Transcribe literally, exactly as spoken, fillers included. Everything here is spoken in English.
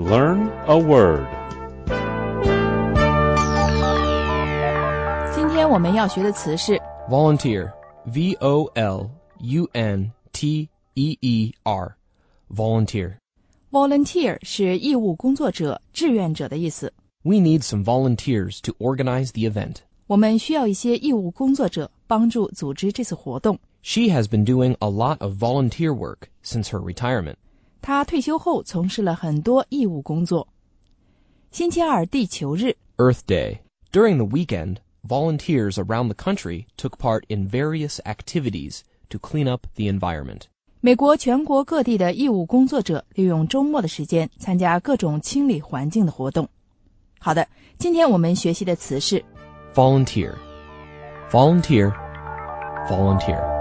Learn a word. 今天我们要学的词是 Volunteer. V O L U N T E E R. Volunteer. volunteer 是义务工作者、志愿者的意思。 We need some volunteers to organize the event. 我们需要一些义务工作者帮助组织这次活动。 She has been doing a lot of volunteer work since her retirement. 她退休后从事了很多义务工作。星期二地球日 Earth Day. During the weekend, volunteers around the country took part in various activities to clean up the environment. 美国全国各地的义务工作者利用周末的时间参加各种清理环境的活动。好的，今天我们学习的词是 Volunteer. Volunteer. Volunteer.